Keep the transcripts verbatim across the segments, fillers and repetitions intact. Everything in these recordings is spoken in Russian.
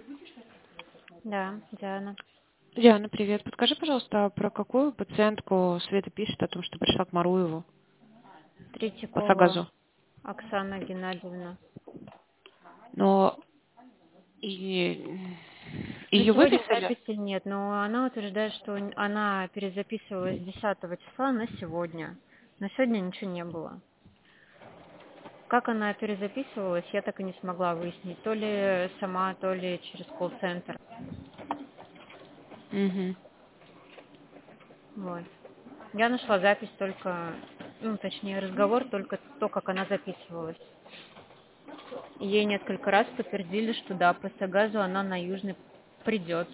Да, Диана. Диана, привет. Подскажи, пожалуйста, про какую пациентку Света пишет о том, что пришла к Маруеву по Третьякова Сагазу? Оксана Геннадьевна. Но и Ну, ее сегодня выписали? записи нет, но она утверждает, что н- она перезаписывалась десятого числа на сегодня. На сегодня ничего не было. Как она перезаписывалась, я так и не смогла выяснить. То ли сама, то ли через колл-центр. Угу. Вот. Я нашла запись только, ну, точнее, разговор только то, как она записывалась. И ей несколько раз подтвердили, что да, по Сагазу она на Южный придет.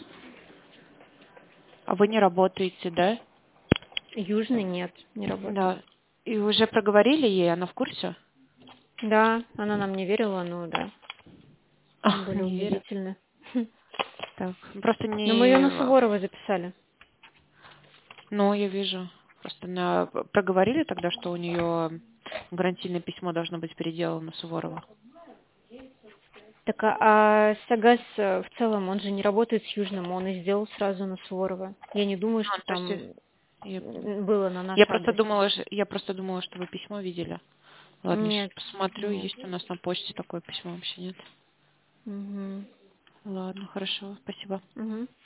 А вы не работаете, да? Южный нет, не работает. Да. И уже проговорили ей, она в курсе? Да, она нам не верила, но да, мы А, были не верю. убедительны. Так, просто Но мы ее не... на Суворова записали. Ну, я вижу. Просто на... проговорили тогда, что у нее гарантийное письмо должно быть переделано Суворова. Так, а, а Сагаз э, в целом, он же не работает с Южным, он и сделал сразу на Суворова. Я не думаю, А, что ну, то есть... там Я, м, было на наш я просто адрес. думала, ж- я просто думала, что вы письмо видели. Ладно, сейчас Нет, посмотрю, нет. есть у нас на почте такое письмо, вообще нет. Угу. Ладно, хорошо, спасибо. Угу.